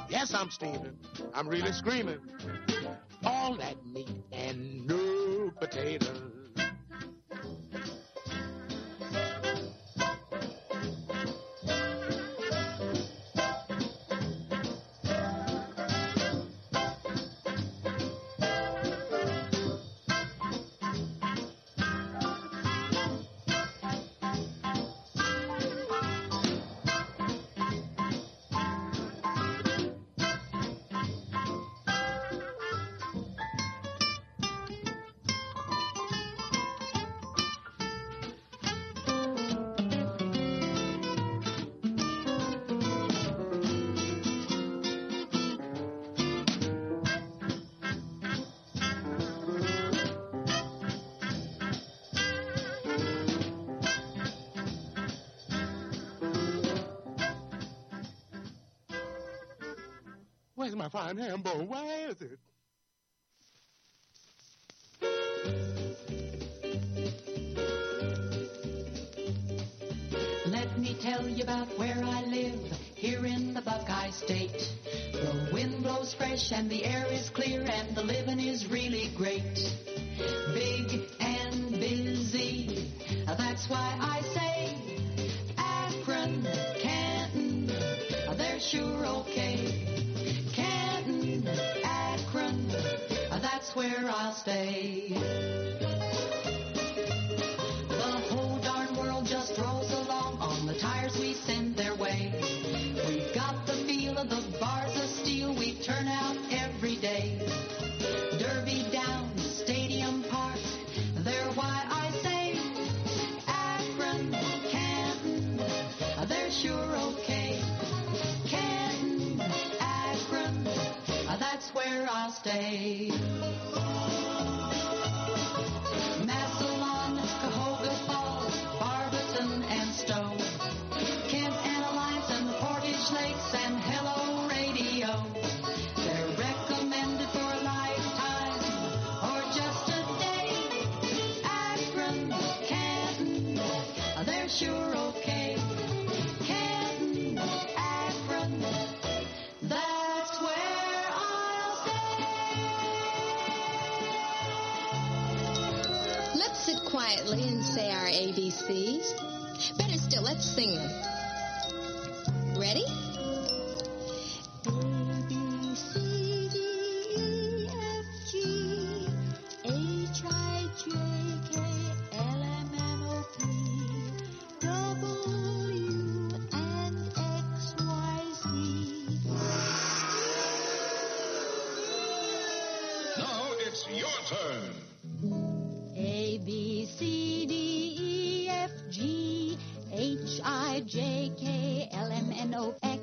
Yes, I'm steaming. I'm really screaming. All that meat and no potatoes. Where's my fine ham bone? Where is it? Let me tell you about where I live, here in the Buckeye State. The wind blows fresh and the air is clear and the living is really great. Big and busy, that's why I say Akron, Canton, they're sure okay. Canton, Akron, that's where I'll stay. The whole darn world just rolls along on the tires we send their way. We've got the feel of the bars of steel we turn out every day. Derby Downs, Stadium Park, they're why I say Akron, Canton, they're sure okay. Canton, Akron, that's where I'll stay. Massillon, Cahoga Falls, Barberton and Stowe, Kent and Alliance and Portage Lakes and Hello Radio. They're recommended for a lifetime or just a day. Akron, Canton, they're sure okay. Canton, Akron, that's where I'll stay. Let's sit quietly and say our ABCs. Better still, let's sing them. Ready? A, B, C, D, E, F, G, H, I, J, K, L, M, N, O, P, W, and X, Y, Z. Now it's your turn. A, B, C, D, E, F, G, H, I, J, K, L, M, N, O, X.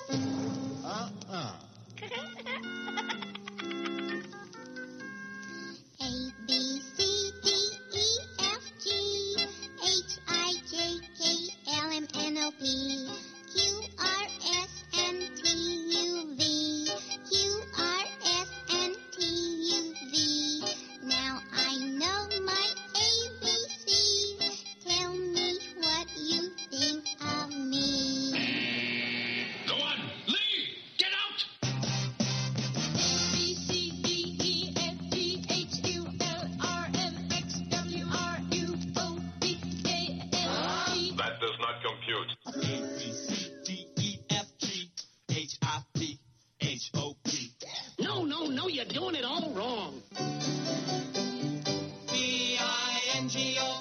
A, B, C, D, E, F, G, H, I, J, K, L, M, N, O, P, Q, R, S, and T, U, V, Q, R, S, and T, U, V. Now I know my ABCs. Tell me what you think of me. Go on, Lee! Get out! B, C, D, E, F, G, H, U, L, R, M, X, W, R, U, O, P, A, N, T. That does not compute. A, B, C, D, E, F, G, H, I, P, H, O, P. No, you're doing it all wrong. B-I-N-G-O,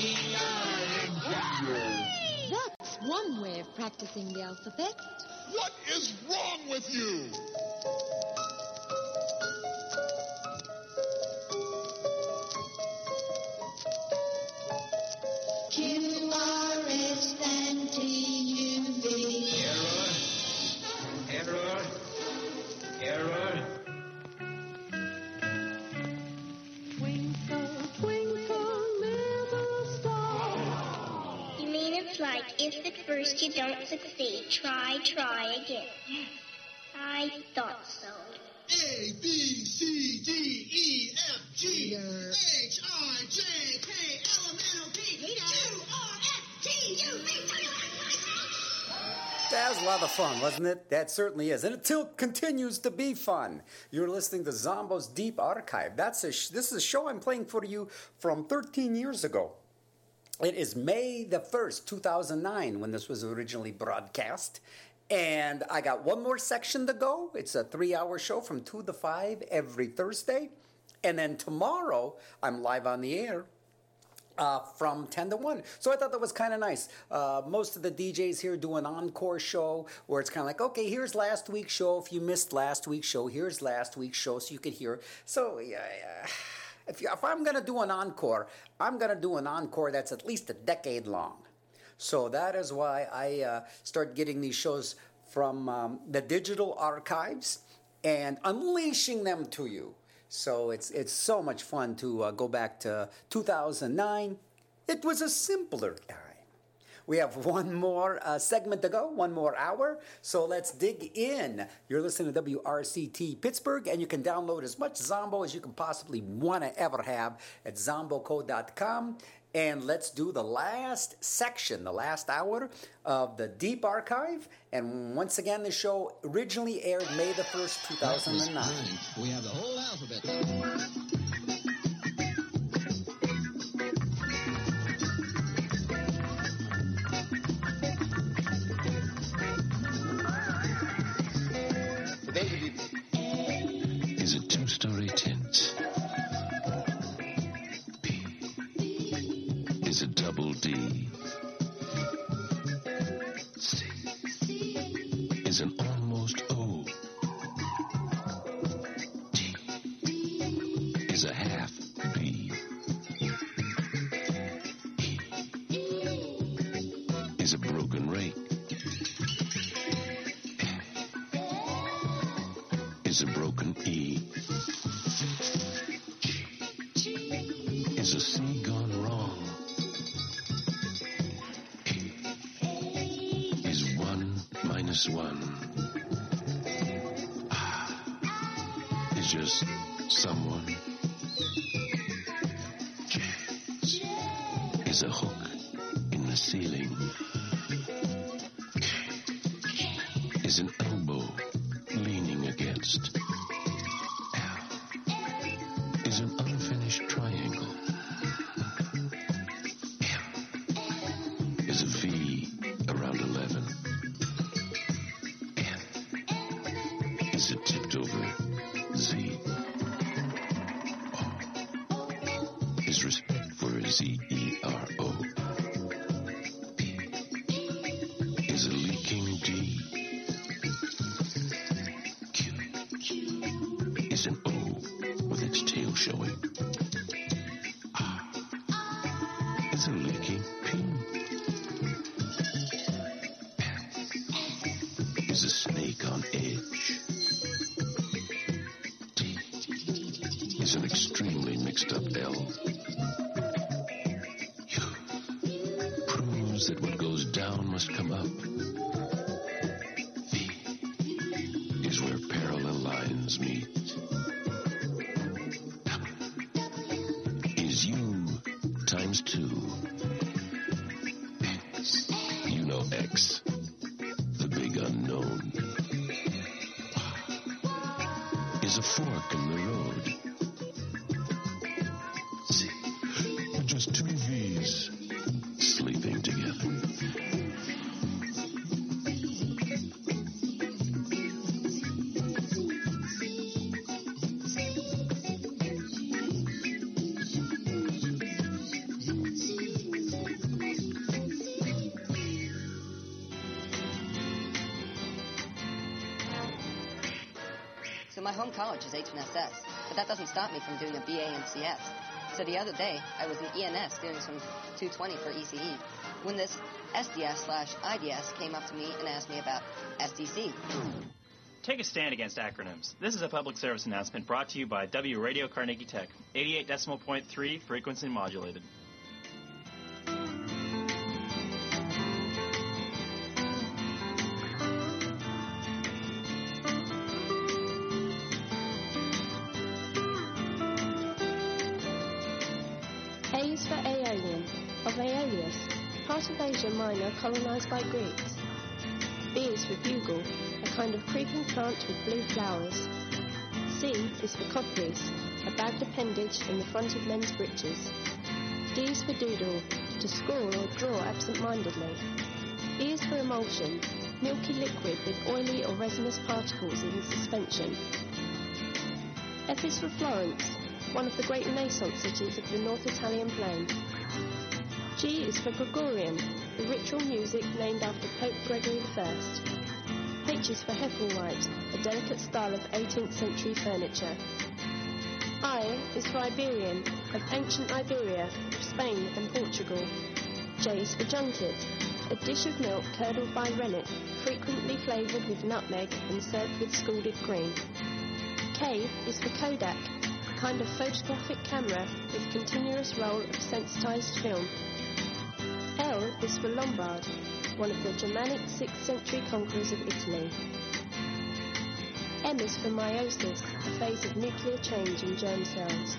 B-I-N-G-O. That's one way of practicing the alphabet. What is wrong with you? Q, R, S, and T, U, V. Error. Twinkle, twinkle, little star. You mean it's like if at first you don't succeed, try again. I thought so. A, B, C, D, E, F, G, H, I, J, K, L, M, N, O, P, Q, R, S, T, U, V, W, X, Y, Z. That was a lot of fun, wasn't it? That certainly is. And it still continues to be fun. You're listening to Zombo's Deep Archive. This is a show I'm playing for you from 13 years ago. It is May the 1st, 2009, when this was originally broadcast. And I got one more section to go. It's a 3-hour show from 2 to 5 every Thursday. And then tomorrow, I'm live on the air from 10 to 1. So I thought that was kind of nice. Most of the DJs here do an encore show where it's kind of like, okay, here's last week's show. If you missed last week's show, here's last week's show so you could hear. So if I'm going to do an encore, I'm going to do an encore that's at least a decade long. So that is why I start getting these shows from the digital archives and unleashing them to you. So it's so much fun to go back to 2009. It was a simpler time. We have one more segment to go, one more hour. So let's dig in. You're listening to WRCT Pittsburgh, and you can download as much Zombo as you can possibly want to ever have at zomboco.com. And let's do the last section, the last hour of the Deep Archive. And once again, the show originally aired May the 1st, 2009. We have the whole alphabet. Is it two-story tint? Is it double D? C is an almost O. D is a half B. E is a broken rake. F is a broken E. G is a C gone wrong. Minus one. Is just someone. J is a hook in the ceiling. K is an elbow leaning against. L is an unfinished triangle. M is a V around 11. Is it tipped over? Z. O is respect for ZERO. P is a leaking D. Q is an O with its tail showing. R is a leaking P. N is a snake on edge. Is an extremely mixed up L. U proves that what goes down must come up. V is where parallel lines meet. Is U times 2. X, you know X, the big unknown. Is a fork in the road. Just two V's sleeping together. So my home college is H&SS, but that doesn't stop me from doing a BA in CS. So the other day, I was in ENS doing some 220 for ECE when this SDS/IDS came up to me and asked me about SDC. Take a stand against acronyms. This is a public service announcement brought to you by W Radio Carnegie Tech, 88.3 frequency modulated. A is for Aeolian, of Aeolus, part of Asia Minor colonized by Greeks. B is for bugle, a kind of creeping plant with blue flowers. C is for codpiece, a bagged appendage in the front of men's breeches. D is for doodle, to score or draw absent-mindedly. E is for emulsion, milky liquid with oily or resinous particles in suspension. F is for Florence, one of the great Renaissance cities of the North Italian plain. G is for Gregorian, the ritual music named after Pope Gregory I. H is for Heffelwhite, a delicate style of 18th century furniture. I is for Iberian, of ancient Iberia, of Spain and Portugal. J is for junket, a dish of milk curdled by rennet, frequently flavoured with nutmeg and served with scalded cream. K is for Kodak, a kind of photographic camera with continuous roll of sensitised film. L is for Lombard, one of the Germanic 6th century conquerors of Italy. M is for meiosis, a phase of nuclear change in germ cells.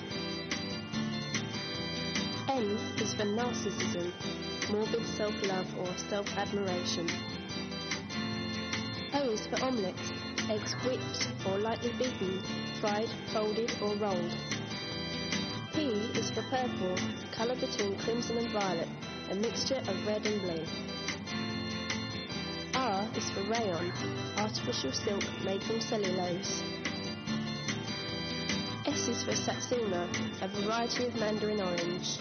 N is for narcissism, morbid self-love or self-admiration. O is for omelette, eggs whipped or lightly beaten, fried, folded or rolled. P is for purple, a colour between crimson and violet, a mixture of red and blue. R is for rayon, artificial silk made from cellulose. S is for satsuma, a variety of mandarin orange.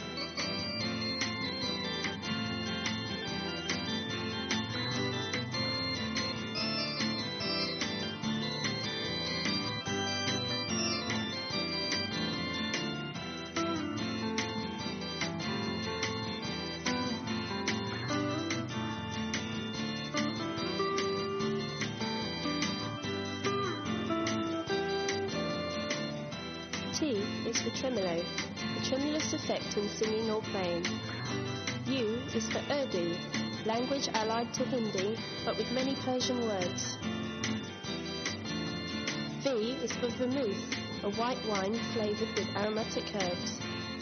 T is for tremolo, a tremulous effect in singing or playing. U is for Urdu, language allied to Hindi, but with many Persian words. V is for vermouth, a white wine flavoured with aromatic herbs.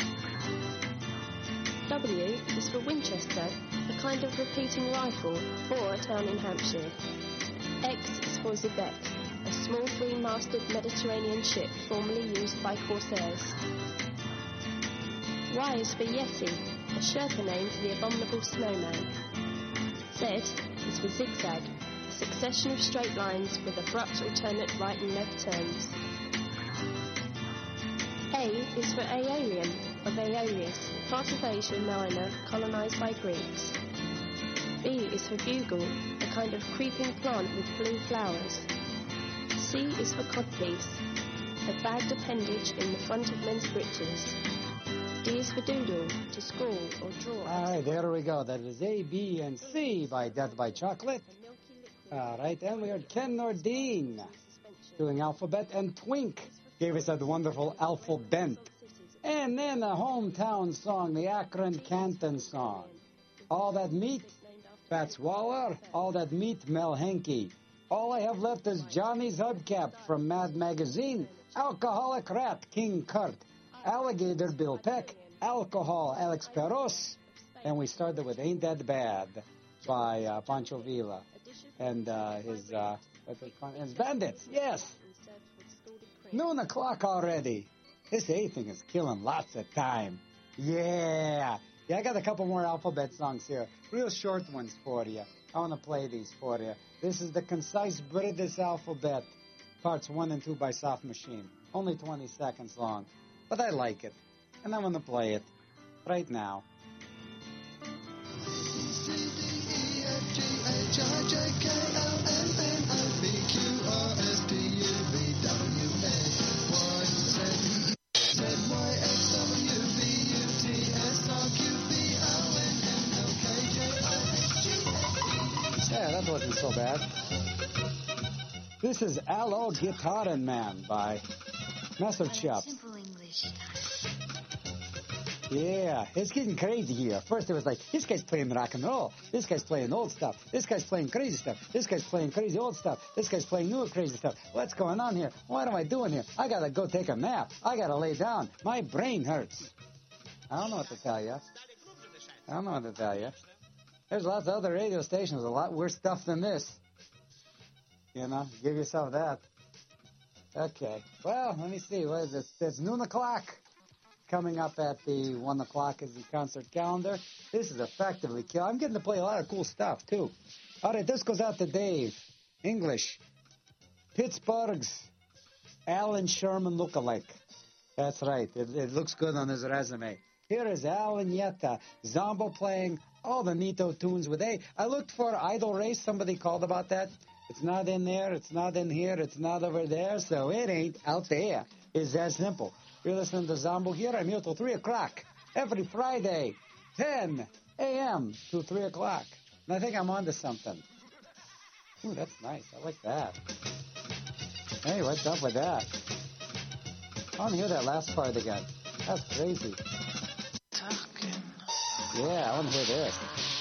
W is for Winchester, a kind of repeating rifle, or a town in Hampshire. X is for Xebec, a small three-masted Mediterranean ship formerly used by corsairs. Y is for Yeti, a Sherpa name for the abominable snowman. Z is for zigzag, a succession of straight lines with abrupt alternate right and left turns. A is for Aeolian, of Aeolus, part of Asia Minor colonised by Greeks. B is for bugle, a kind of creeping plant with blue flowers. C is for codpiece, a bagged appendage in the front of men's breeches. D is for doodle, to score or draw. All right, there we go. That is A, B, and C by Death by Chocolate. All right, and we heard Ken Nordine doing Alphabet, and Twink gave us that wonderful Alphabet. And then a hometown song, the Akron Canton song. All That Meat, Fats Waller. All That Meat, Mel Henke. All I Have Left Is Johnny's Hubcap from Mad Magazine. Alcoholic Rat, King Kurt. Alligator, Bill Peck. Alcohol, Alex Perros. And we started with Ain't That Bad by Pancho Villa. And his Bandits, yes. Noon o'clock already. This A thing is killing lots of time. Yeah, I got a couple more Alphabet songs here. Real short ones for you. I want to play these for you. This is the Concise British Alphabet, parts 1 and 2 by Soft Machine. Only 20 seconds long, but I like it, and I want to play it right now. Yeah, that wasn't so bad. This is Allo Guitarin Man by Master Chops. Simple English. Yeah, it's getting crazy here. First it was like, this guy's playing rock and roll. This guy's playing old stuff. This guy's playing crazy stuff. This guy's playing crazy old stuff. This guy's playing new crazy stuff. What's going on here? What am I doing here? I gotta go take a nap. I gotta lay down. My brain hurts. I don't know what to tell you. There's lots of other radio stations with a lot worse stuff than this. You know, give yourself that. Okay. Well, let me see. What is this? There's noon o'clock coming up at the 1 o'clock is the concert calendar. This is effectively kill. I'm getting to play a lot of cool stuff, too. All right, this goes out to Dave. English. Pittsburgh's Alan Sherman lookalike. That's right. It looks good on his resume. Here is Alan Yetta, Zombo playing all the Nito tunes with A. I looked for Idol Race. Somebody called about that. It's not in there. It's not in here. It's not over there. So it ain't out there. It's that simple. You're listening to Zombo here. I'm here till 3 o'clock every Friday, 10 a.m. to 3 o'clock. And I think I'm on to something. Ooh, that's nice. I like that. Hey, what's up with that? I want to hear that last part again. That's crazy. Yeah, I want to hear this.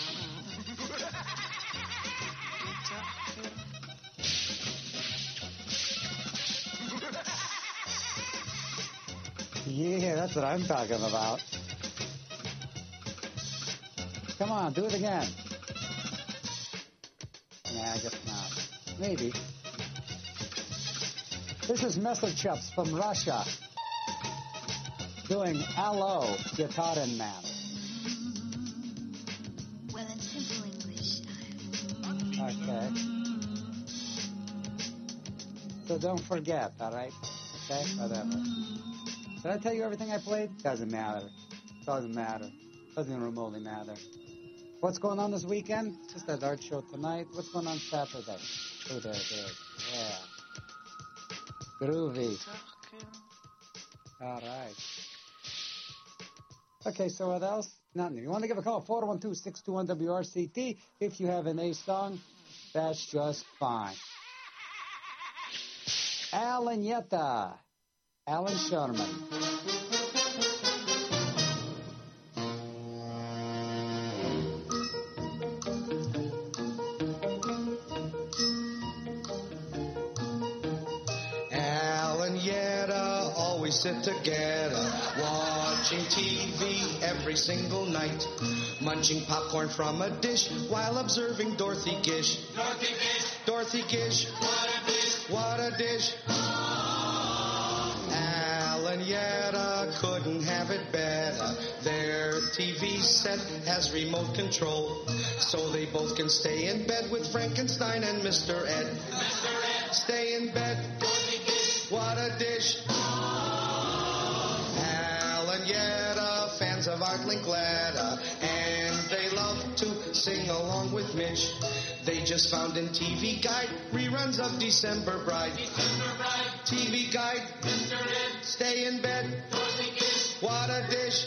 Yeah, that's what I'm talking about. Come on, do it again. Nah, I guess not. Maybe. This is Messerchups from Russia doing Allo, Guitarin Man. Well, in simple English. Okay. So don't forget, all right? Okay? Whatever. Did I tell you everything I played? Doesn't matter. Doesn't matter. Doesn't even remotely matter. What's going on this weekend? Just that art show tonight. What's going on Saturday? Oh, there it is. Yeah. Groovy. All right. Okay, so what else? Nothing. You want to give a call? 412-621-WRCT. If you have an A song, that's just fine. Alan Yetta. Alan Sherman. Alan Yetta always sit together, watching TV every single night, munching popcorn from a dish while observing Dorothy Gish. Dorothy Gish. Dorothy Gish. What a dish. What a dish. Alan Yetta couldn't have it better. Their TV set has remote control, so they both can stay in bed with Frankenstein and Mr. Ed. Mr. Ed. Stay in bed. What a dish. Alan Yetta, fans of Art Linklater, and they love to sing along with Mish. They just found in TV Guide reruns of December Bride. December Bride. TV Guide. Mr. Ed. Stay in bed. What a dish.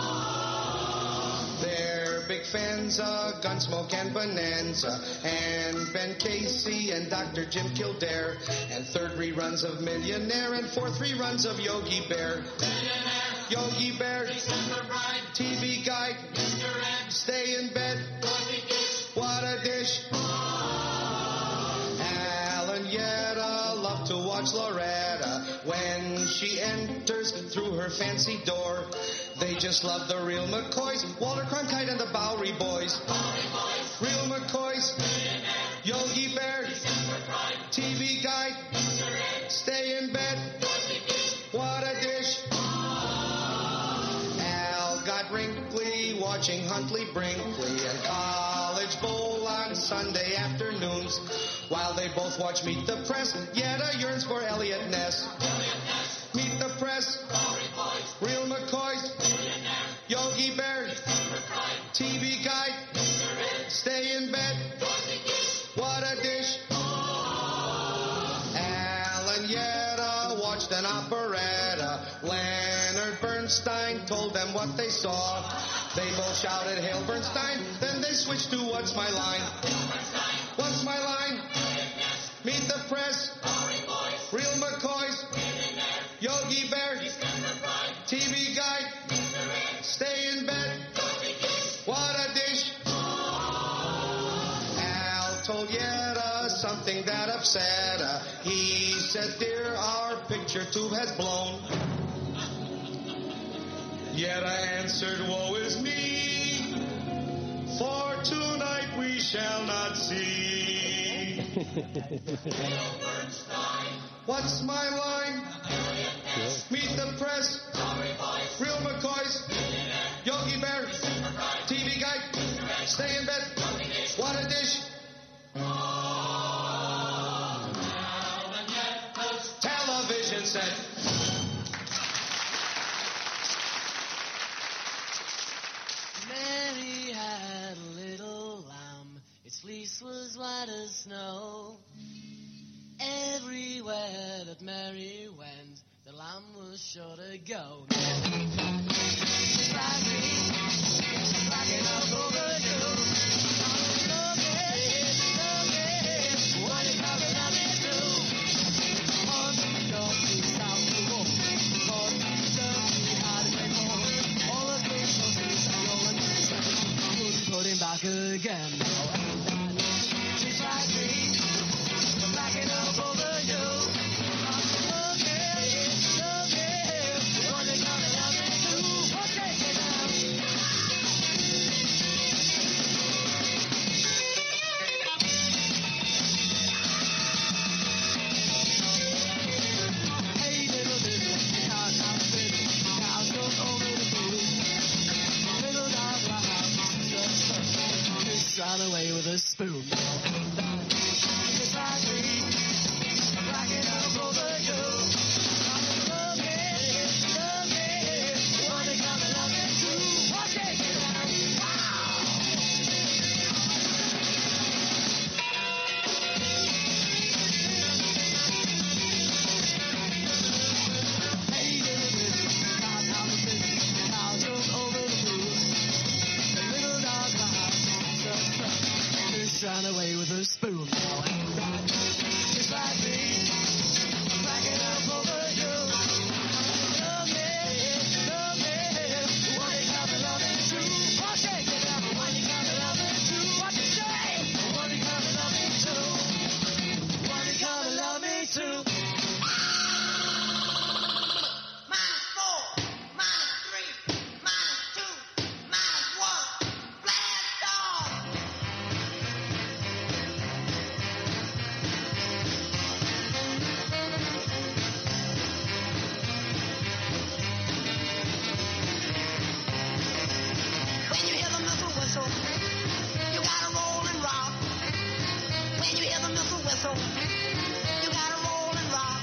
They're big fans of Gunsmoke and Bonanza, and Ben Casey and Dr. Jim Kildare, and third reruns of Millionaire, and fourth reruns of Yogi Bear. Millionaire. Yogi Bear. December Bride. TV Guide. Mr. Ed. Stay in bed. What a dish. Alan Yetta loved to watch Loretta when she enters through her fancy door. They just love the real McCoys, Walter Cronkite and the Bowery Boys. Real McCoys, Yogi Bear, TV Guide, Stay in Bed. What a dish. Al got wrinkly watching Huntley Brinkley and College Bowl on Sunday afternoons. While they both watch Meet the Press, Yetta yearns for Elliot Ness. Meet the Press, Real McCoys, Yogi Bear, TV Guide, Stay in Bed. What a dish. Alan Yetta watched an operetta. Leonard Bernstein told them what they saw. They both shouted, Hail Bernstein. Then they switched to What's My Line? What's my line? Meet the Press, Real McCoys, Yogi Bear, TV Guide, Stay in Bed. What a dish. Al told Yetta something that upset her. He said, Dear, our picture tube has blown. Yetta answered, Woe is me, for tonight we shall not see. What's my line? Meet the press. Real McCoys. Yogi Bear. TV Guy. Stay in bed. What a dish. Television set. Mary had a little lamb. Its fleece was white as snow. Everywhere that Mary went, the lamb was sure to go. Put him back again. She's like me, backing up over you. Run away with a spoon. Just like me, rocking up over you. Love me, wanna come and love me too. I'll take it out. Hey, little bitty, cows out the city, cows jump over the moon. The little dog behind. Run away with a spoon. Just like me, backing up over you. Love me, when you come and love me too. I'll take it out when you come and love me too. What you say? When you come and love me too. When you come and love me too. You gotta roll and rock. When you hear the missile whistle, you gotta roll and rock.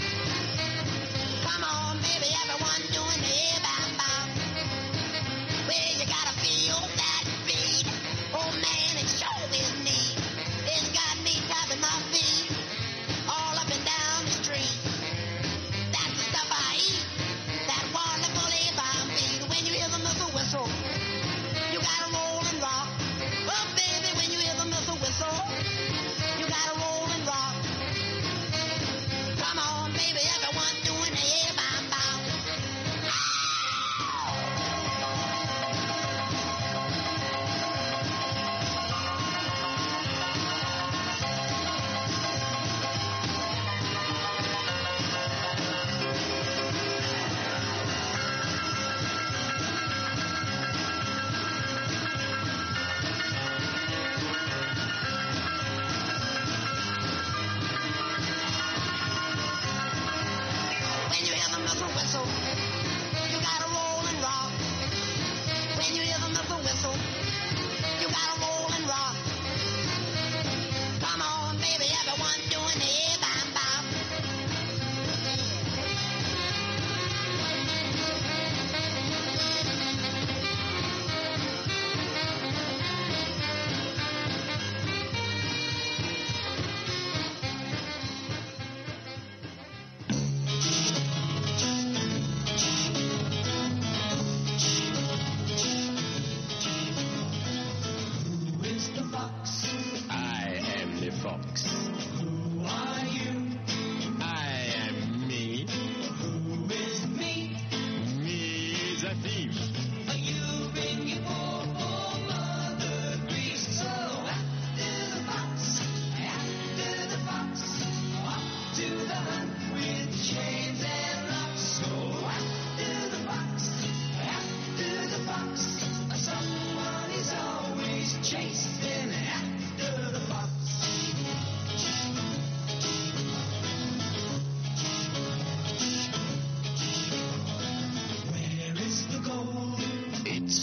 Come on, baby, everyone doing the bam-bam. Well, you gotta feel that beat. Oh, man, it sure is neat. It's got me tapping my feet all up and down the street. That's the stuff I eat, that wonderful bam beat. When you hear the missile whistle, you gotta roll and rock. Oh, baby, when you hear the missile whistle, you gotta roll and rock. Come on, baby, everyone doing the bam-bam. When you hear the missile whistle, you gotta roll and rock. When you hear the missile whistle, you gotta roll and rock. Come on, baby, everyone doing the bam-bam. I am the fox.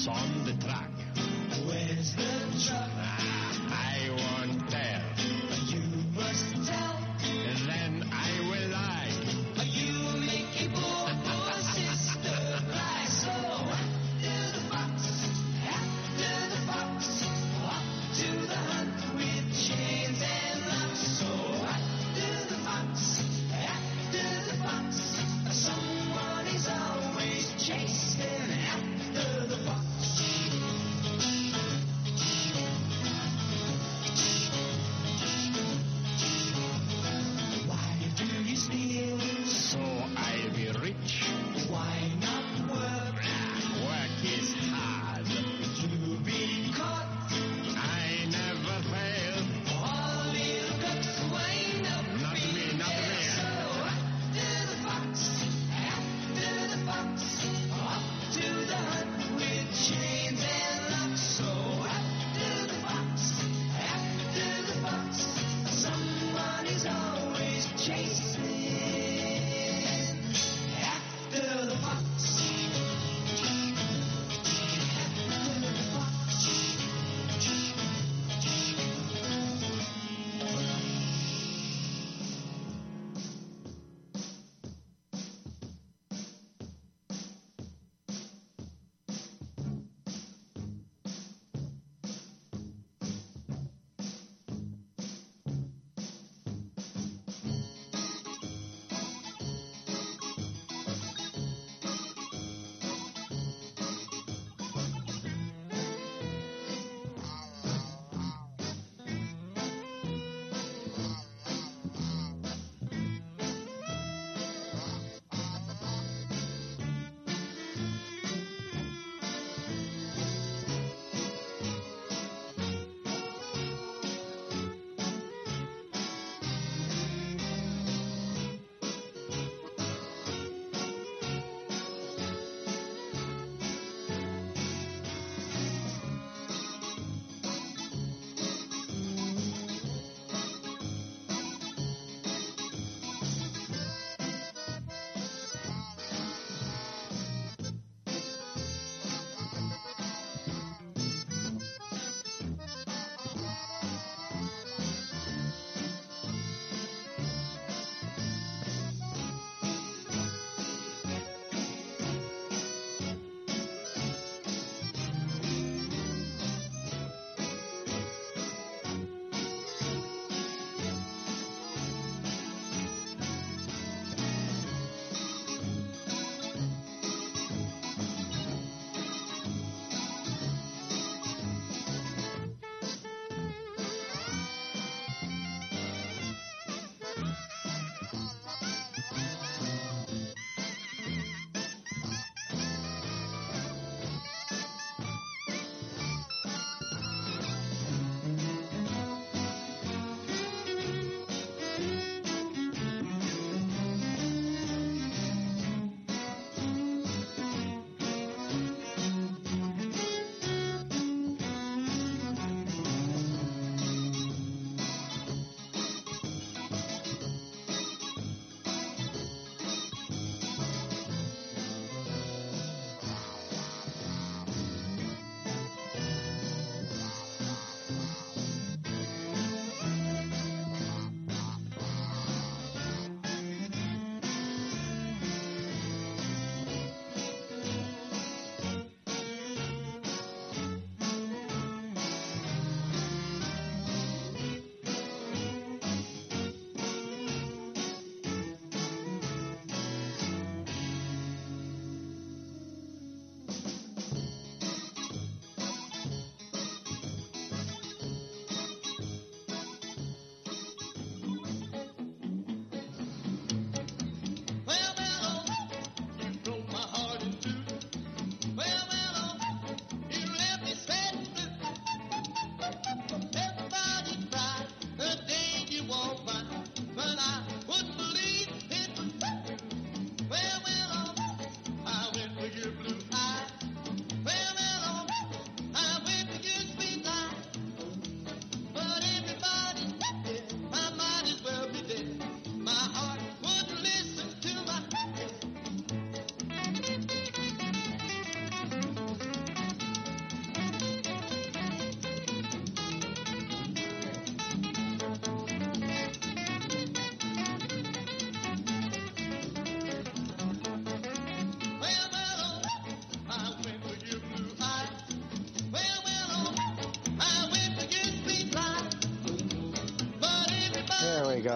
on the track. Where's the truck? I won't tell. You must tell. Then I will lie. You make a poor sister cry. So after the fox, off to the hunt with chains and locks. So after the fox, someone is always chasing after the fox.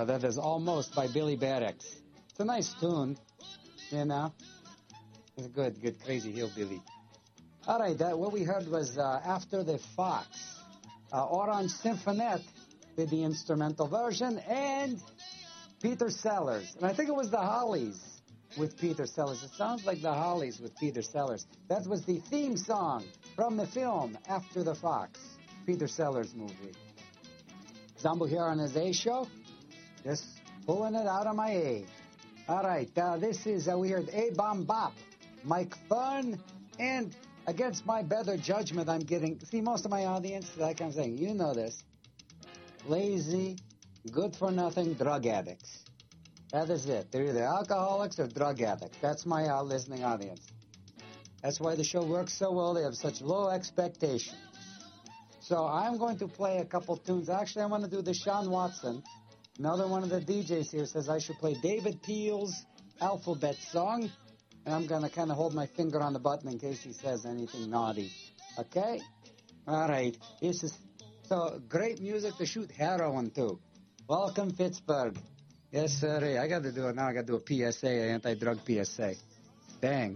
that is Almost by Billy Barracks. It's a nice tune, you know. It's good, crazy hillbilly. All right, what we heard was After the Fox. Orange Symphonette did the instrumental version, and Peter Sellers. And I think it was the Hollies with Peter Sellers. It sounds like the Hollies with Peter Sellers. That was the theme song from the film After the Fox, Peter Sellers movie. Zombo here on his A show. Just pulling it out of my A. All right, this is, we heard A Bomb Bop, Mike Thorne, and against my better judgment, I'm getting, see, most of my audience, like I'm saying, you know this, lazy, good-for-nothing drug addicts. That is it. They're either alcoholics or drug addicts. That's my listening audience. That's why the show works so well. They have such low expectations. So I'm going to play a couple tunes. Actually, I want to do the Sean Watson. Another one of the DJs here says I should play David Peel's Alphabet Song. And I'm going to kind of hold my finger on the button in case he says anything naughty. Okay? All right. This is so great music to shoot heroin to. Welcome, Pittsburgh. Yes, sir. I got to do it now. I got to do a PSA, an anti-drug PSA. Dang.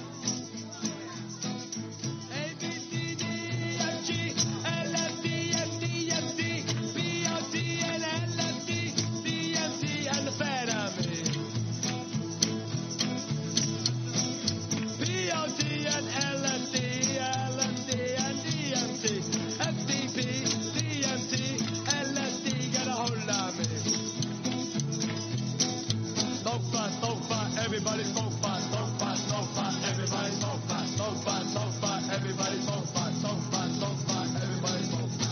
Everybody smoke pot, smoke pot, smoke pot. Everybody smoke pot, smoke pot, smoke pot. Everybody smoke pot, smoke pot, smoke pot. Everybody smoke pot.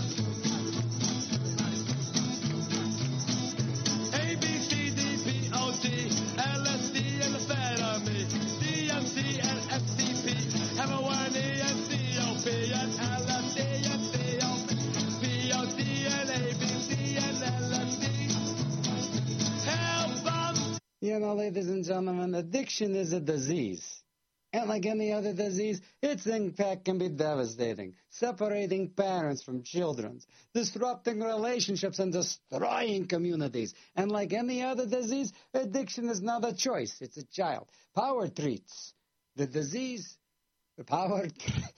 A, B, C, D, P, O, T, LSD, and amphetamine. DMT and FTP, heroin and COP, and LSD and COP, POT and ABC and LSD. Help them. You know, ladies and gentlemen, addiction is a disease. And like any other disease, its impact can be devastating, separating parents from children, disrupting relationships and destroying communities. And like any other disease, addiction is not a choice. It's a child. Power treats the disease. Power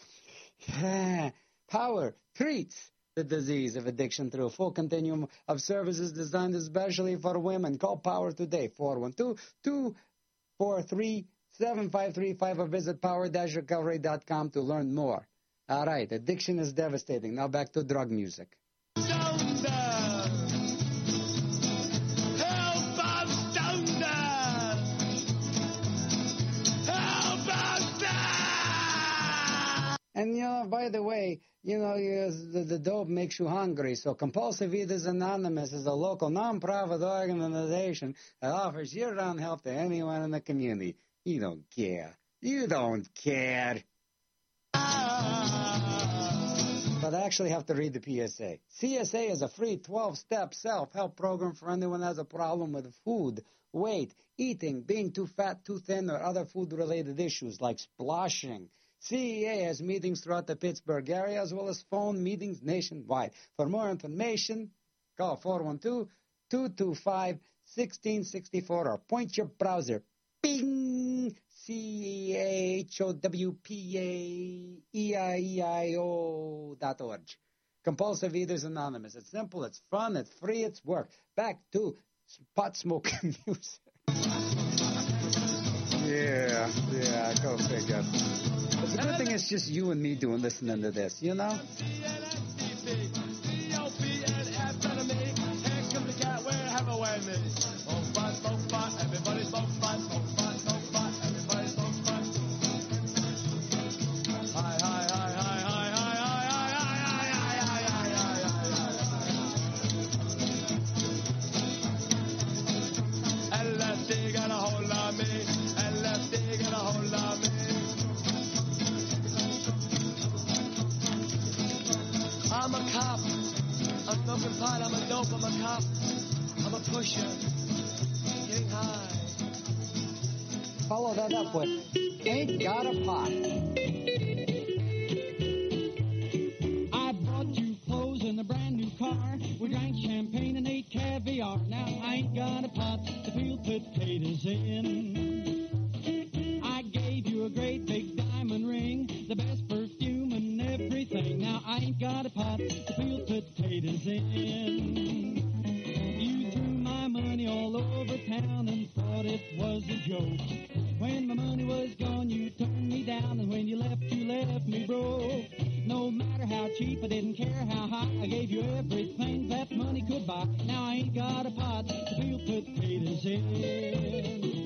treats the disease of addiction through a full continuum of services designed especially for women. Call Power today, 412-243-7535, or visit power-recovery.com to learn more. All right, addiction is devastating. Now back to drug music. And, you know, by the way, you know, the dope makes you hungry. So Compulsive Eaters Anonymous is a local nonprofit organization that offers year-round help to anyone in the community. You don't care. You don't care. But I actually have to read the PSA. CSA is a free 12-step self-help program for anyone who has a problem with food, weight, eating, being too fat, too thin, or other food-related issues like splashing. CEA has meetings throughout the Pittsburgh area as well as phone meetings nationwide. For more information, call 412-225-1664 or point your browser. Bing! CEHOWPAEIEIO.org. Compulsive Eaters Anonymous. It's simple, it's fun, it's free, it's work. Back to pot smoking music. Yeah, go figure. But the good thing is just you and me listening to this, you know? LSD got a hold on me. LSD got a hold on me. I'm a cop. I'm smoking pot. I'm a dope. I'm a cop. I'm a pusher. Getting high. Follow that up with Ain't Got a Pot. I bought you clothes and a brand new car. We drank champagne and ate caviar. Now I ain't potatoes in. I gave you a great big diamond ring, the best perfume and everything. Now I ain't got a pot to peel potatoes in. You threw my money all over town and thought it was a joke. When my money was gone, you turned me down, and when you left me broke. No matter how cheap, I didn't care how high, I gave you everything that money could buy. Now I ain't got a pot to peel potatoes in.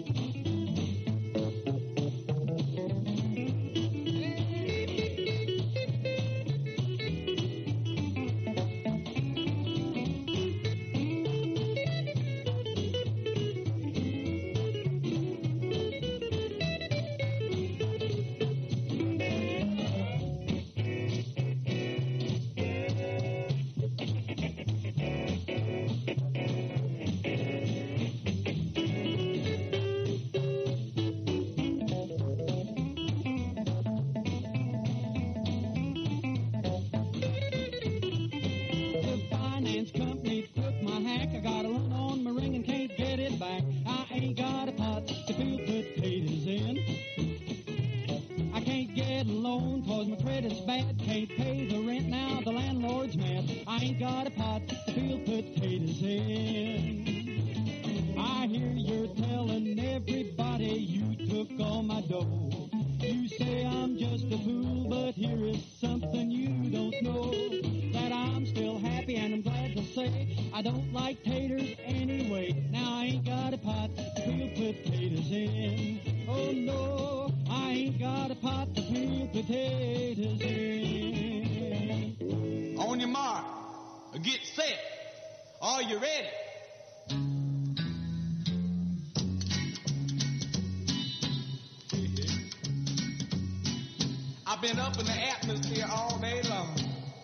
Been up in the atmosphere all day long.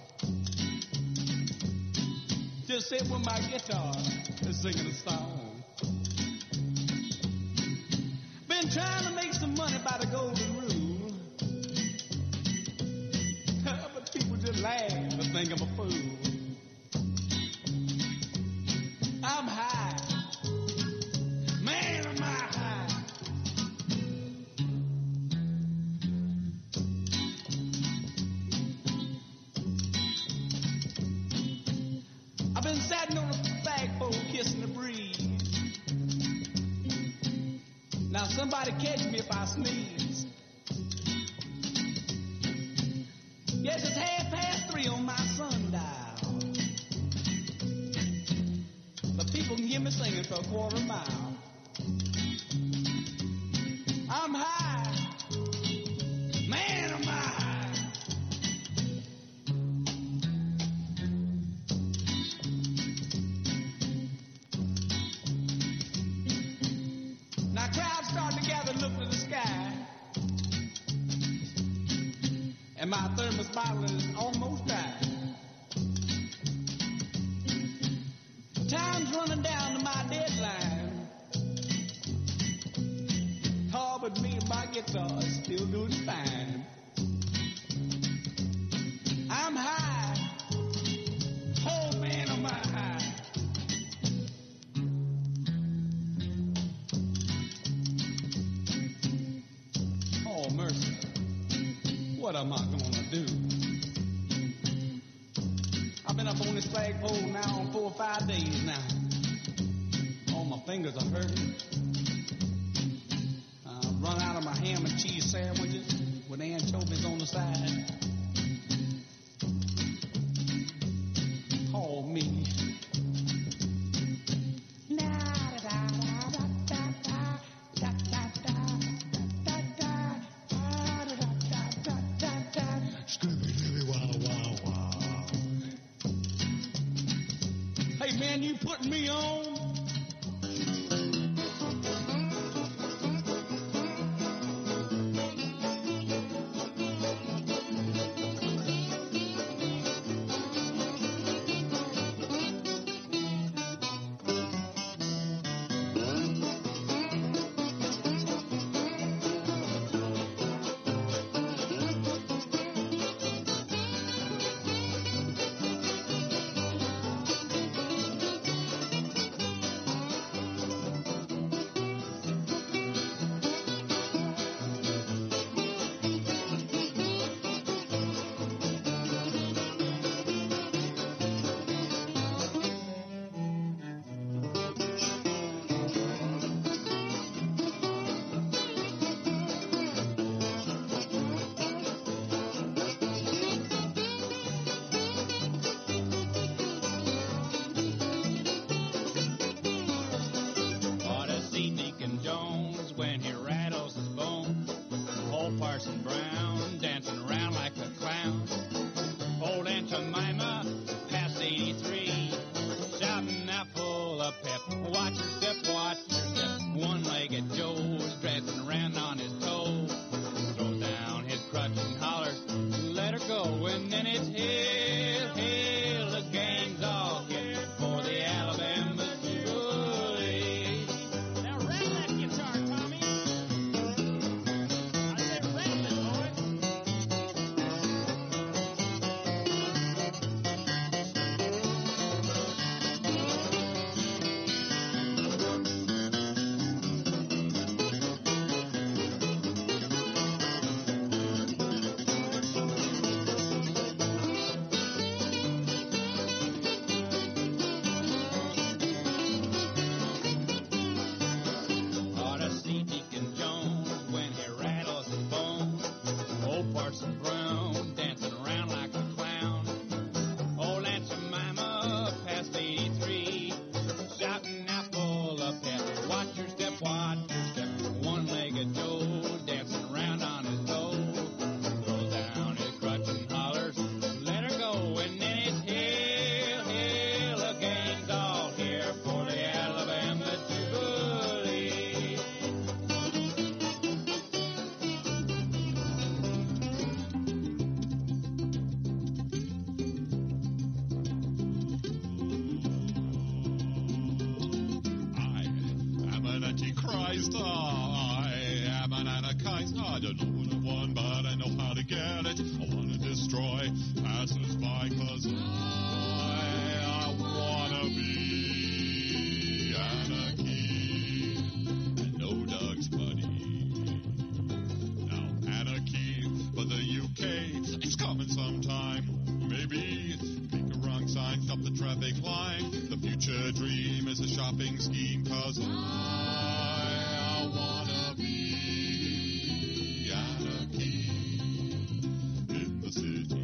Just sitting with my guitar and singing a song. Been trying to make some money by the golden rule. But people just laugh and think I'm a fool. I'm high. Man, am I high. Sitting on a flagpole kissing the breeze. Now somebody catch me if I sneeze. Yes, it's 3:30 on my sundial. But people can hear me singing for a quarter mile. I'm high. Man, am I high. And my thermos bottle is almost dry. Time's running down to my deadline. Oh, but me and my guitar is still doing fine. I'm high. Oh, man, am I high. Oh, mercy. What am I gonna do? I've been up on this flagpole now 4 or 5 days now. All my fingers are hurting. I've run out of my ham and cheese sandwiches with anchovies on the side. Call me. Man, you putting me on? Anarchize. I don't know what I want, but I know how to get it. I want to destroy passers-by, 'cause I wanna be anarchy. And no Doug's buddy. Now anarchy for the UK, it's coming sometime. Maybe make a wrong sign, stop the traffic line. The future dream is a shopping scheme, 'cause I wanna be anarchy in the city.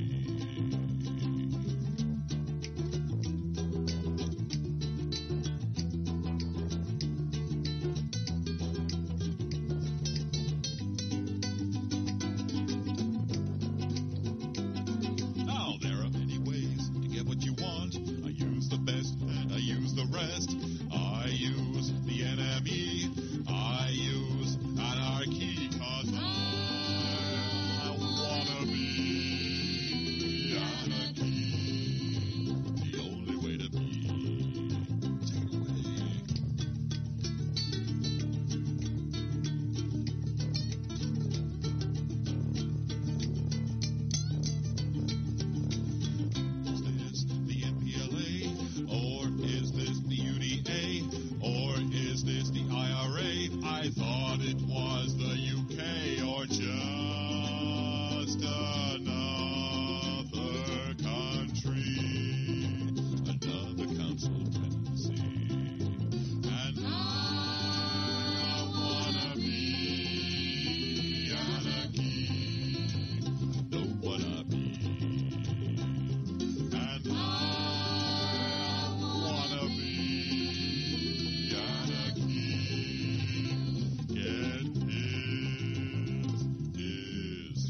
Now there are many ways to get what you want. I use the best and I use the rest. I use the NME. I use anarchy, 'cause I wanna be anarchy. The only way to be. Take it away. Is this the MPLA? Or is this the UDA? Or is this the IRA? I thought it was the UK, or just another country, another council tendency. And I wanna be anarchy. Know what I mean. And I wanna be anarchy. Get pissed,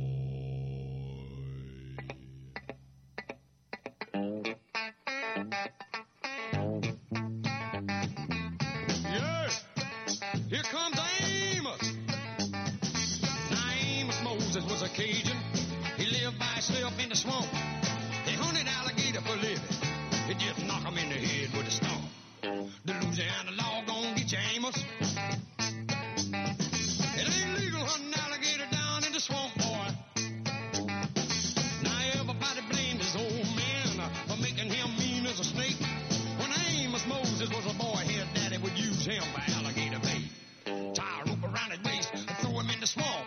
Yeah, here comes Amos. Now Amos Moses was a Cajun. He lived by himself in the swamp. He hunted alligator for a living. He just knock him in the head with a stone. The Louisiana law gon' get you, Amos. It ain't legal hunting alligator down in the swamp, boy. Now everybody blamed his old man for making him mean as a snake. When Amos Moses was a boy, his daddy would use him by alligator bait. Tie a rope around his waist and throw him in the swamp.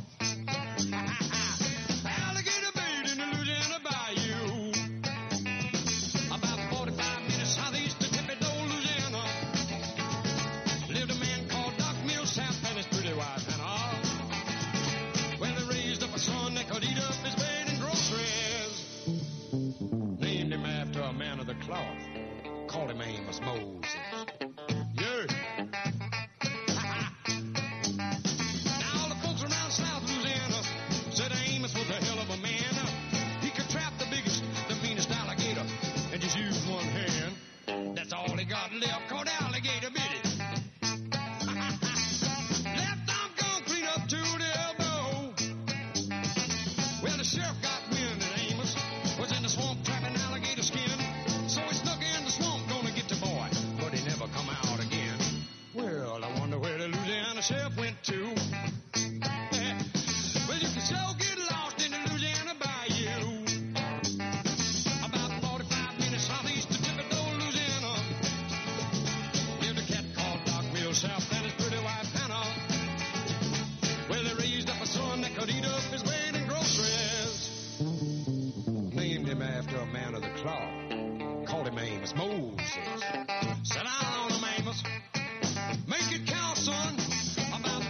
Alligator bait in the Louisiana bayou. About 45 minutes southeast of Thibodaux, Louisiana, lived a man called Doc Millsap and his pretty wife Hannah. Well, they raised up a son that could eat up his bed and groceries. Named him after a man of the cloth. Called him Amos Moses. Yeah. Now all the folks around South Louisiana said Amos was a hell of a man. He could trap the biggest, the meanest alligator and just use one hand. That's all he got left, called alligator bitty. Left arm gone clean up to the elbow. Well, the sheriff got wind that Amos was in the swamp trapping alligator skin. So he snuck in the swamp, gonna get the boy, but he never come out again. Well, I wonder where the Louisiana sheriff went to. Well, you can sure get lost in the Louisiana bayou. About 45 minutes southeast of Thibodaux, Louisiana, lived a cat called Doc Millsap and his pretty wife Hannah. Well, they raised up a son that could eat up his weight in groceries. Named him after a man of the cloth. Called him Amos Moses. Sit down on him, Amos. Make it count, son. About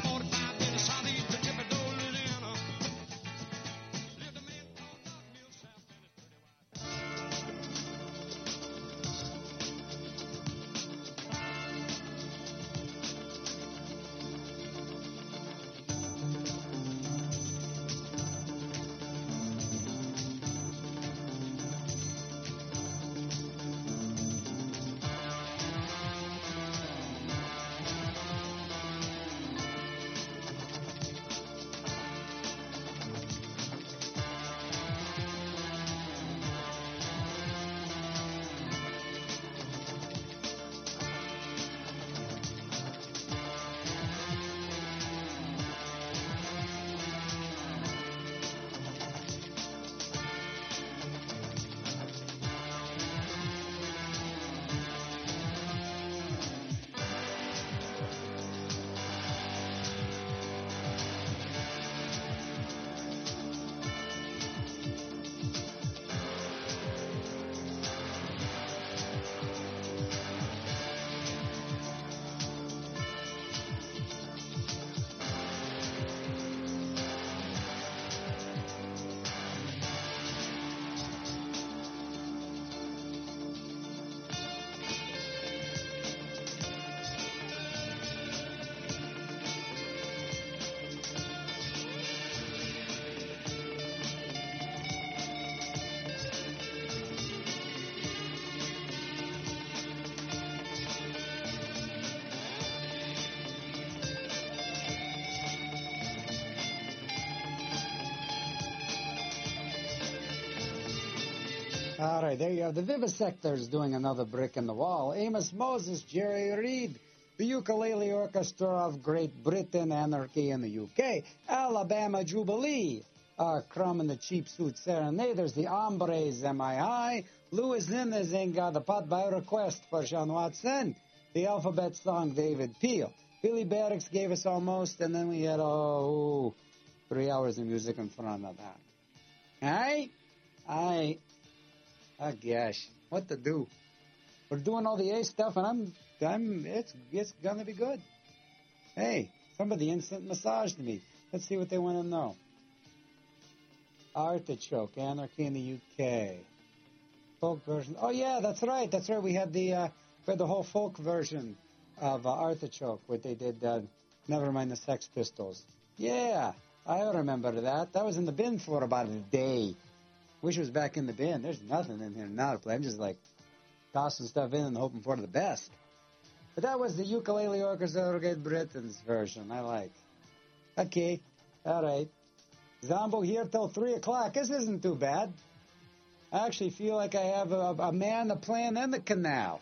All right, there you have the Vivisectors doing another brick in the wall. Amos Moses, Jerry Reed, the Ukulele Orchestra of Great Britain, Anarchy in the UK, Alabama Jubilee, Crumb and the Cheap Suit Serenaders, the Hombres, MII, Louis Zinnezinga, the Pot by Request for Sean Watson, the Alphabet Song, David Peel. Billy Barracks gave us Almost, and then we had, 3 hours of music in front of that. All right? Oh gosh, what to do? We're doing all the A stuff, and it's gonna be good. Hey, somebody instant massaged me. Let's see what they want to know. Artichoke, Anarchy in the UK, folk version. Oh yeah, that's right. We had the whole folk version of Artichoke, what they did. Never mind the Sex Pistols. Yeah, I remember that. That was in the bin for about a day. Wish it was back in the bin. There's nothing in here now to play. I'm just like tossing stuff in and hoping for the best. But that was the Ukulele Orchestra of Great Britain's version. I like. Okay. All right. Zombo here till 3 o'clock. This isn't too bad. I actually feel like I have a man, a plan, and the canal.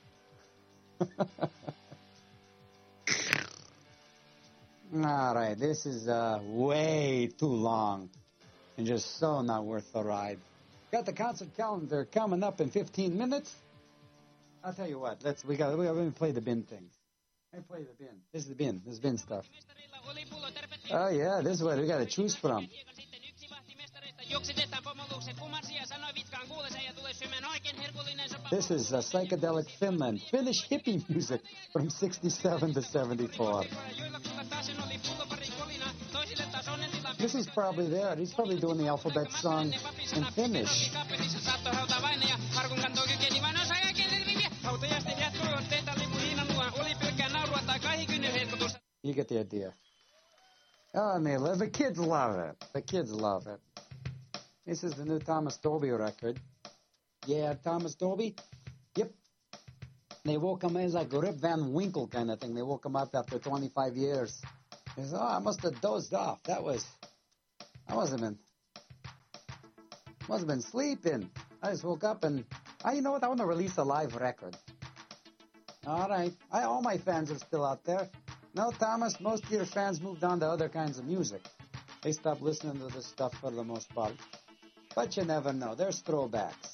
All right. This is way too long. And just so not worth the ride. Got the concert calendar coming up in 15 minutes. I'll tell you what. We got to play the bin things. Let me play the bin. This is the bin. This is bin stuff. Oh yeah, this is what we got to choose from. This is psychedelic Finland, Finnish hippie music from 67 to 74. This is probably there. He's probably doing the alphabet song in Finnish. You get the idea. Oh, and the kids love it. The kids love it. This is the new Thomas Dolby record. Yeah, Thomas Dolby. Yep. They woke him as like Rip Van Winkle kind of thing. They woke him up after 25 years. He said, I must have dozed off. I must have been sleeping. I just woke up and, you know what? I want to release a live record. All right. All my fans are still out there. No, Thomas, most of your fans moved on to other kinds of music. They stopped listening to this stuff for the most part. But you never know. There's throwbacks.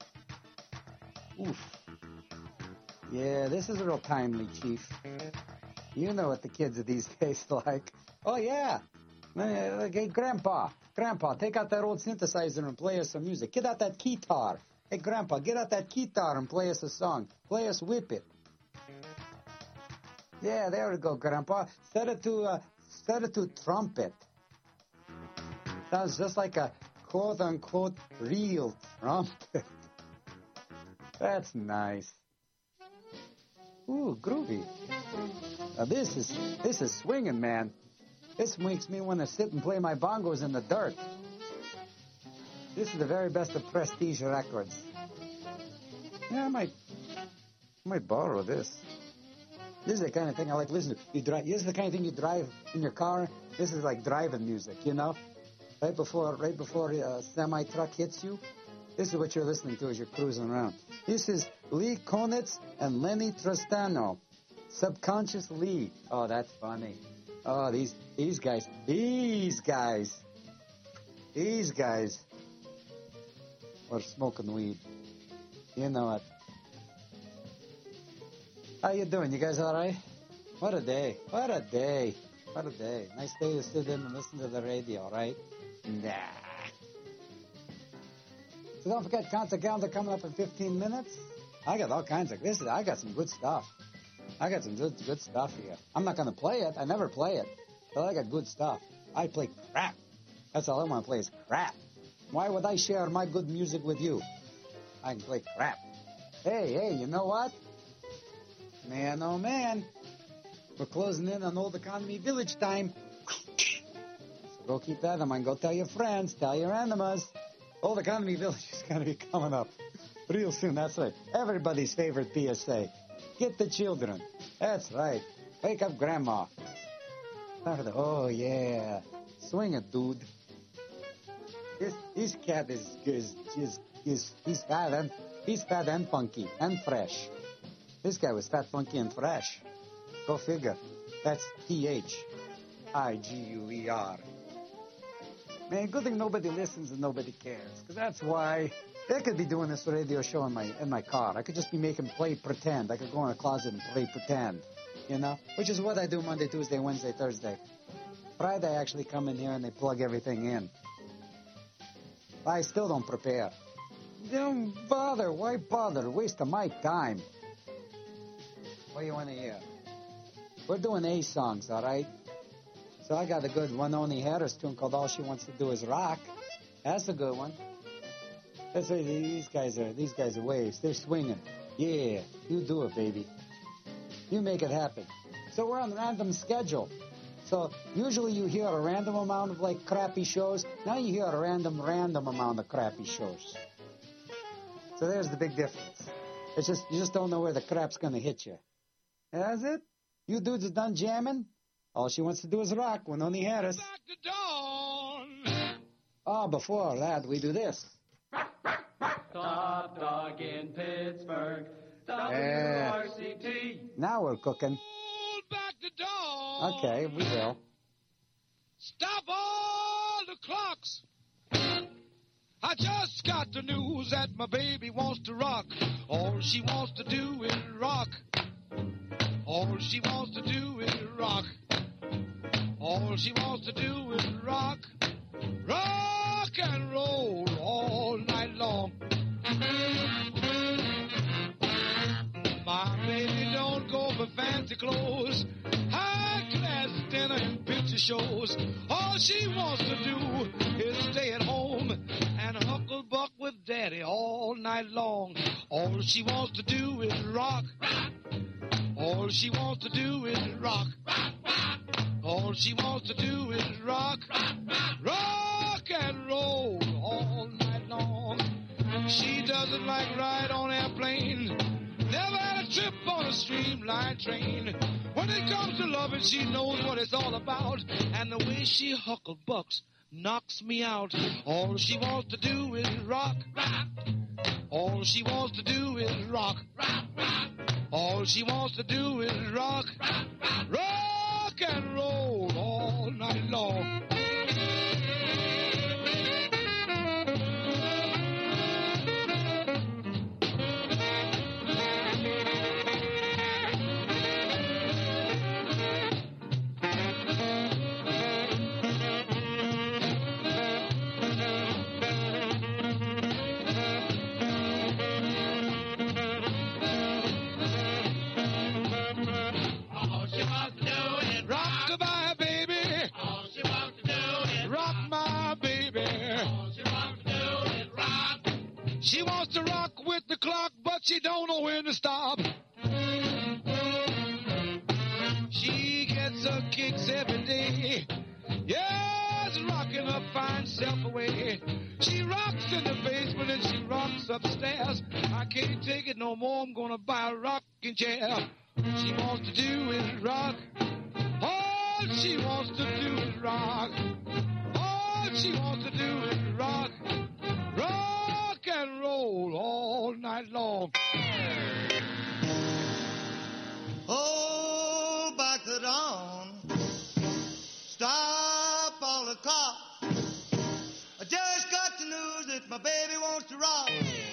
Oof. Yeah, this is real timely, Chief. You know what the kids of these days like. Oh, yeah. Hey, Grandpa, take out that old synthesizer and play us some music. Get out that guitar. Hey, Grandpa, get out that guitar and play us a song. Play us Whip It. Yeah, there we go, Grandpa. Set it to trumpet. Sounds just like a quote-unquote real trumpet. That's nice. Ooh, groovy. Now this is swinging, man. This makes me want to sit and play my bongos in the dirt. This is the very best of Prestige records. Yeah, I might borrow this. This is the kind of thing I like listening to. This is the kind of thing you drive in your car. This is like driving music, you know? Right before a semi-truck hits you. This is what you're listening to as you're cruising around. This is Lee Konitz and Lenny Tristano. Subconscious Lee. Oh, that's funny. Oh, these guys were smoking weed. You know it. How you doing? You guys all right? What a day. Nice day to sit in and listen to the radio, right? Nah. So don't forget, concert calendar coming up in 15 minutes. I got all kinds of this. I got some good stuff. I got some good stuff here. I'm not going to play it. I never play it. But I got good stuff. I play crap. That's all I want to play is crap. Why would I share my good music with you? I can play crap. Hey, you know what? Man, oh man. We're closing in on Old Economy Village time. So go keep that in mind. Go tell your friends. Tell your enemies. Old Economy Village is going to be coming up real soon. That's right. Everybody's favorite PSA. Get the children. That's right. Wake up Grandma. Oh, yeah. Swing it, dude. This cat is he's fat and funky and fresh. This guy was fat, funky, and fresh. Go figure. That's THIGUER. Man, good thing nobody listens and nobody cares. Because that's why I could be doing this radio show in my car. I could just be making play pretend. I could go in a closet and play pretend. You know? Which is what I do Monday, Tuesday, Wednesday, Thursday. Friday, I actually come in here and they plug everything in. I still don't prepare. Don't bother. Why bother? Waste of my time. What do you want to hear? We're doing A songs, all right? So I got a good Wynonie Harris tune called All She Wants to Do Is Rock. That's a good one. That's what these guys are waves. They're swinging. Yeah, you do it, baby. You make it happen. So we're on a random schedule. So usually you hear a random amount of like crappy shows. Now you hear a random amount of crappy shows. So there's the big difference. It's just you just don't know where the crap's gonna hit you. And that's it. You dudes are done jamming. All she wants to do is rock. Wynonie Harris. Oh, before that we do this. Top dog in Pittsburgh. WRCT. Now we're cooking. Okay, we will. Stop all the clocks. I just got the news that my baby wants to rock. All she wants to do is rock. All she wants to do is rock. All she wants to do is rock. Rock and roll all night long. My baby don't go for fancy clothes, high-class dinner and picture shows. All she wants to do is stay at home and hucklebuck with daddy all night long. All she wants to do is rock. All she wants to do is rock. All she wants to do is rock. Rock and roll all night long. She doesn't like ride on airplanes. Never had a trip on a streamlined train. When it comes to loving, she knows what it's all about. And the way she hucklebucks knocks me out. All she wants to do is rock. All she wants to do is rock. All she wants to do is rock. Rock and roll all night long. She wants to rock with the clock, but she don't know when to stop. She gets her kicks every day. Yes, rocking her fine self away. She rocks in the basement and she rocks upstairs. I can't take it no more. I'm gonna buy a rocking chair. She wants to do is rock. All she wants to do is rock. All she wants to do is rock. Rock and roll all night long. Oh, back to dawn. Stop all the clock. I just got the news that my baby wants to rock.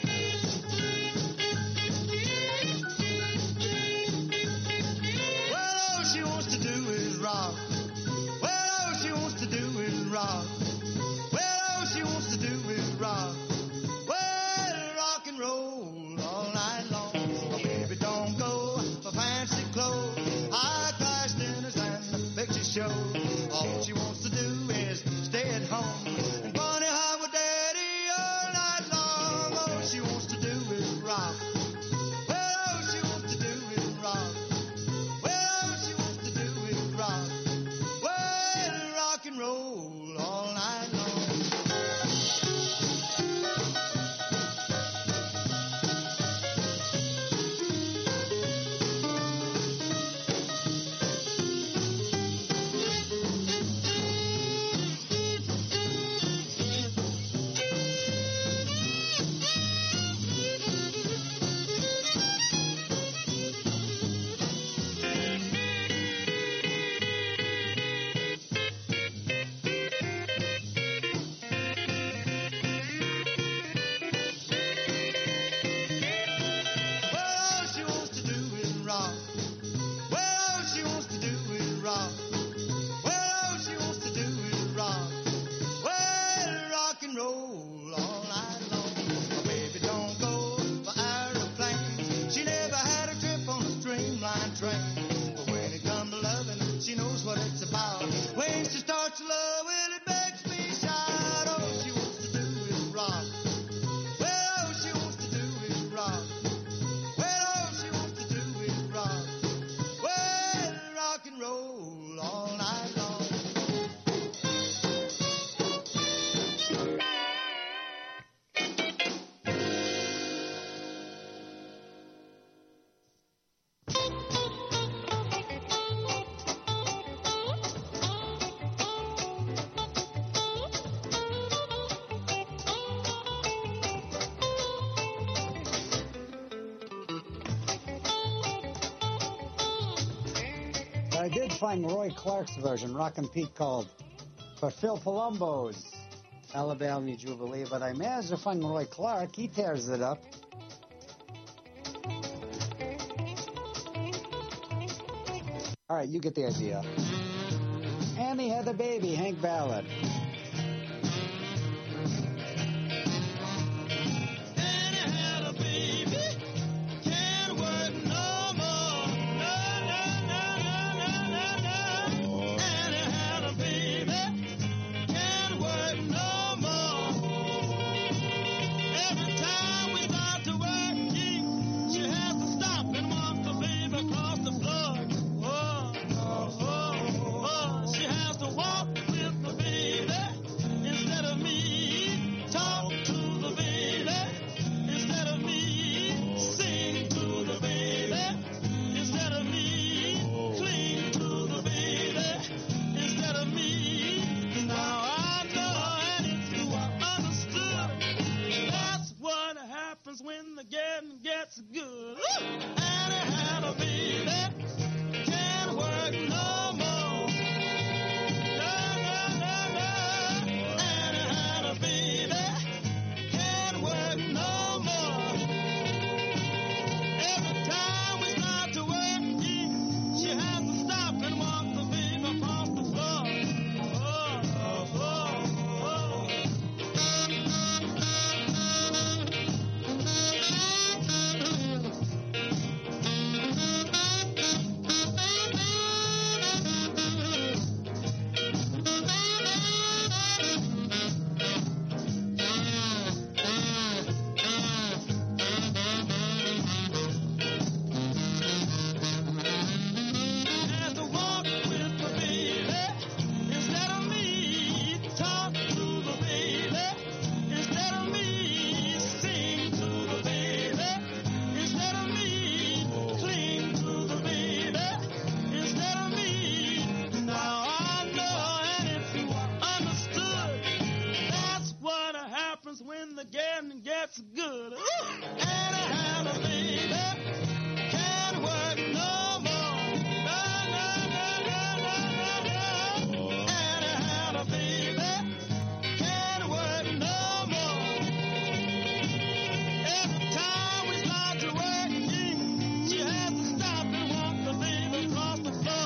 Well, all she wants to do is rock. Well, all she wants to do is rock. Well, all she wants to do is rock. Well, rock and roll all night long. My baby don't go for fancy clothes, high-class dinners and the picture shows. All she wants to do is stay at home and bunny high with daddy all night long. All she wants to do is rock. Well, all she wants to do is rock. Well, all she wants to do is rock. Well, rock and roll all night long. it's about. When she starts to love, well, it makes me shout. All she wants to do is rock. Well, all she wants to do is rock. Well, all she wants to do is rock. Well, rock and roll all night long. I did find Roy Clark's version, Rockin' Pete called, for Phil Palumbo's Alabama Jubilee, but I managed to find Roy Clark. He tears it up. All right, you get the idea. Annie had a baby, Hank Ballard. When the getting gets good. Annie had a baby, can't work no more. Annie had a baby, can't work no more. Every time we start to work, she has to stop and walk the baby across the floor. When the getting gets good. Annie had a baby, can't work no more. Annie had a baby, can't work no more. Every time we start to work, she has to stop and walk the baby across the floor.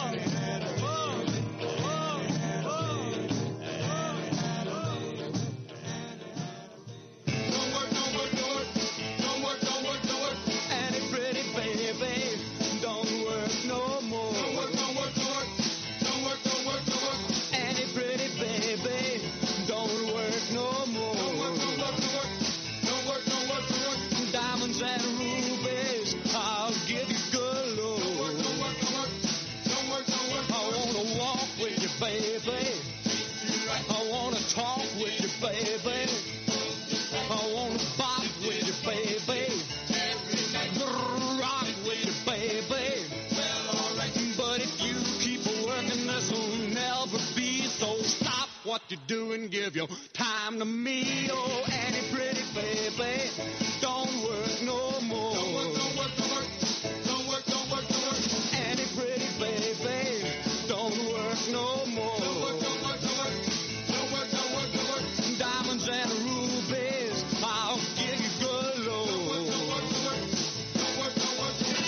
Baby, I wanna talk with you, baby. I wanna bop with you, baby. Rock with you, baby. But if you keep working, this will never be. So stop what you're doing, give your time to me. Oh, Annie, pretty baby, don't work no more. Don't work, don't work, don't work. Don't work, don't work, don't work. Annie, pretty baby, don't work no more. Don't work, don't work, don't work. Don't work, don't work, don't work. Diamonds and rubies, I'll give you good love. Don't work, don't work, don't work. Don't work, don't work, don't work.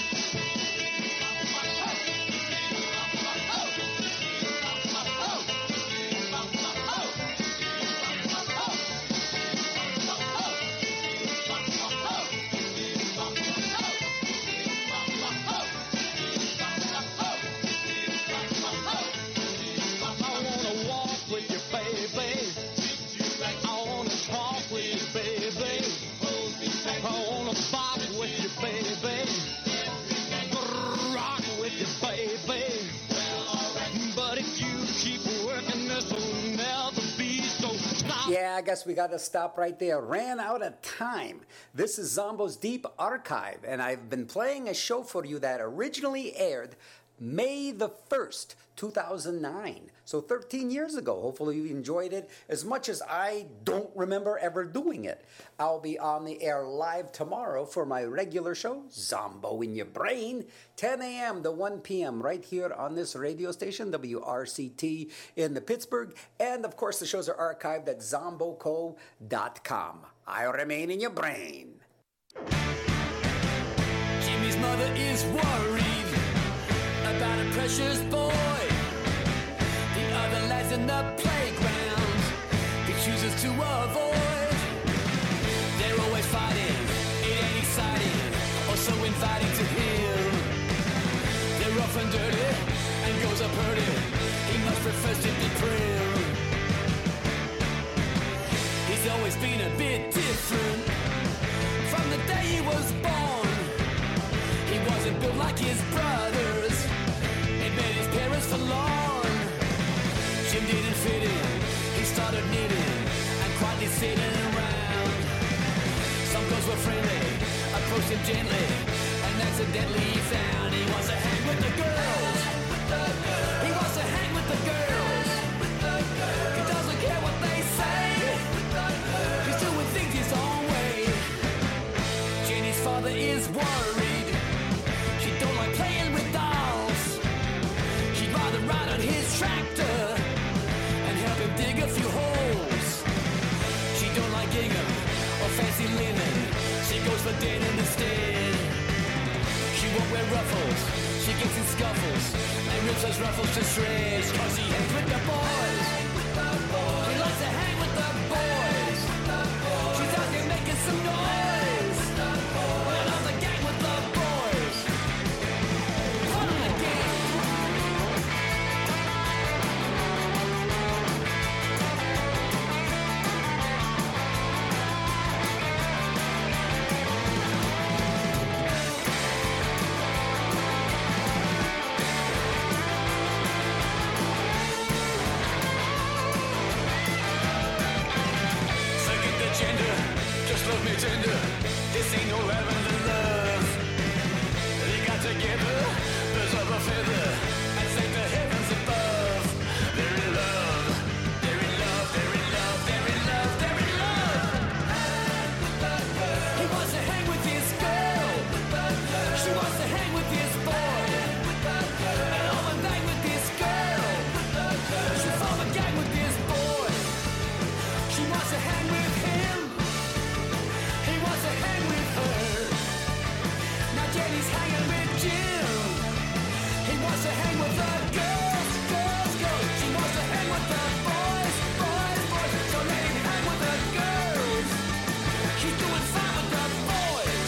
keep working, this will never be so. Stop. Yeah, I guess we got to stop right there. Ran out of time. This is Zombo's Deep Archive, and I've been playing a show for you that originally aired May the 1st, 2009. So 13 years ago. Hopefully you enjoyed it as much as I don't remember ever doing it. I'll be on the air live tomorrow for my regular show, Zombo in Your Brain, 10 a.m. to 1 p.m. right here on this radio station, WRCT in the Pittsburgh. And, of course, the shows are archived at zomboco.com. I remain in your brain. Jimmy's mother is worried about a precious boy. The other lads in the playground he chooses to avoid. They're always fighting, it ain't exciting or so inviting to him. They're rough and dirty and goes up hurting. He much prefers to be prim. He's always been a bit different from the day he was born. He wasn't built like his brothers. It made his parents forlorn. Jim didn't fit in. He started knitting and quietly sitting around. Some girls were friendly, approached him gently, and accidentally he found he wants to hang with the girls. He wants to hang with the girls. He doesn't care what they say. He's doing things his own way. Jenny's father is worried. She don't like playing with dolls. She'd rather ride on his tractor and help him dig a few holes. She don't like gingham or fancy linen. She goes for denim instead. She won't wear ruffles. She gets in scuffles and rips those ruffles to shreds. Cause he hangs with the boys. He likes to hang with the boys. She's out there making some noise. Put on the gang with the boys. Put on the gang. Forget the gender, just love me tender. This ain't no heaven to love. They got together, birds of a feather, and sang the heavens above. They're in love, they're in love, they're in love, they're in love, they're in love. He wants to hang with his girl. She wants to hang with his boy. And all the night with this girl. She form a gang with this boy. She wants to hang with him. He wants to hang with her. Now Jenny's hanging with Jim. He wants to hang with the girls, girls, girls. She wants to hang with the boys, boys, boys. So let him hang with the girls. He's doing fine with the boys.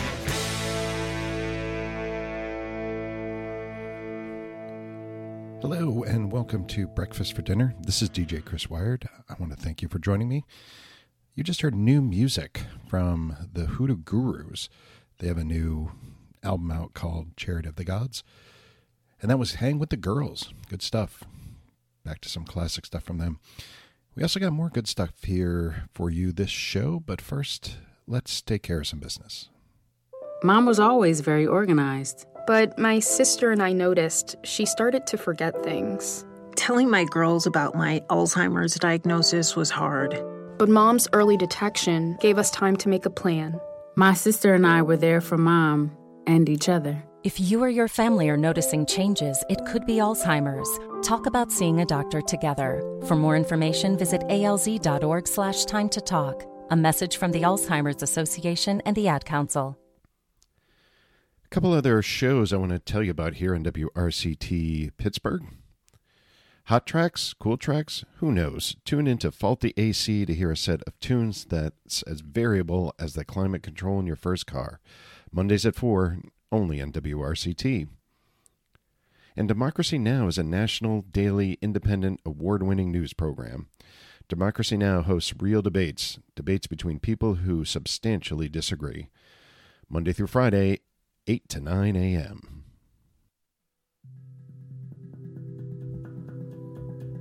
Hello and welcome to Breakfast for Dinner. This is DJ Chris Wired. I want to thank you for joining me. You just heard new music from the Hoodoo Gurus. They have a new album out called Chariot of the Gods. And that was Hang with the Girls. Good stuff. Back to some classic stuff from them. We also got more good stuff here for you this show, but first, let's take care of some business. Mom was always very organized. But my sister and I noticed she started to forget things. Telling my girls about my Alzheimer's diagnosis was hard. But Mom's early detection gave us time to make a plan. My sister and I were there for Mom and each other. If you or your family are noticing changes, it could be Alzheimer's. Talk about seeing a doctor together. For more information, visit alz.org/time to talk. A message from the Alzheimer's Association and the Ad Council. A couple other shows I want to tell you about here on WRCT Pittsburgh. Hot tracks, cool tracks, who knows? Tune into Faulty AC to hear a set of tunes that's as variable as the climate control in your first car. Mondays at 4, only on WRCT. And Democracy Now! Is a national, daily, independent, award-winning news program. Democracy Now! Hosts real debates between people who substantially disagree. Monday through Friday, 8 to 9 a.m.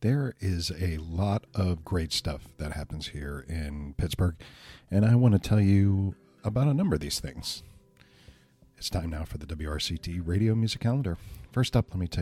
There is a lot of great stuff that happens here in Pittsburgh, and I want to tell you about a number of these things. It's time now for the WRCT Radio Music Calendar. First up, let me tell